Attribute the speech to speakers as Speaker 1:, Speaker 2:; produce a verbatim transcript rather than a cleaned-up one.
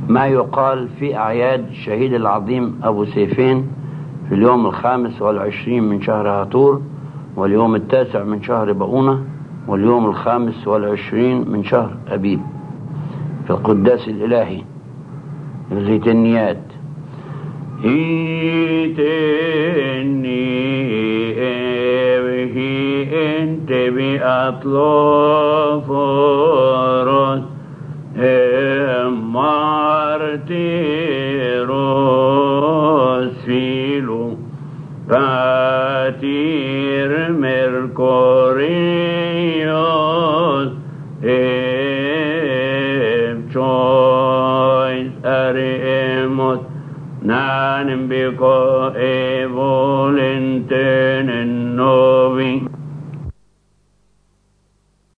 Speaker 1: ما يقال في أعياد الشهيد العظيم أبو سيفين في اليوم الخامس والعشرين من شهر هاتور، واليوم التاسع من شهر بؤونة، واليوم الخامس والعشرين من شهر أبيب في القداس الإلهي الزيتنيات. هيتني إبهي انت بأطلو فرس مارتيروس فيلو باتير ميركوريوس ابشويس أريموس نانم بكو